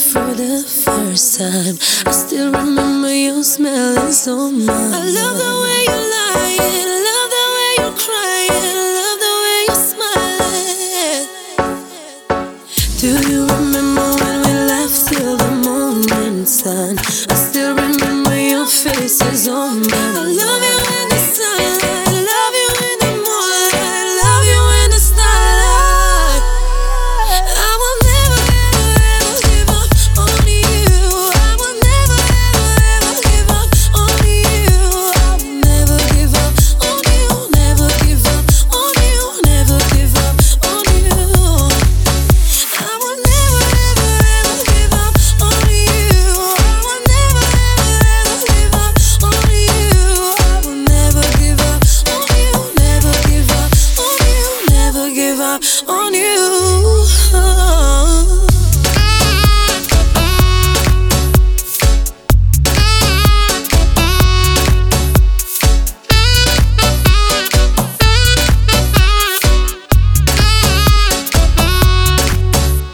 for the first time. I still remember you smelling so nice. I love the way you lie, I love the way you cry, I love the way you smiling. Do you remember when we laughed till the morning sun? I still remember your faces on me. I love you in the sunlight, I love you in the moonlight, I love you in the starlight. I will never ever ever give up on you. I will never ever ever give up on you. I will never give up on you. Never give up on you. Never give up on you. I will never ever ever give up on you. I will never ever ever give up on you. I will never give up on you. Never give up on you. Never give up on you.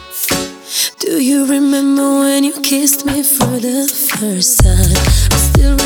Do you remember when you kissed me for the first time? I still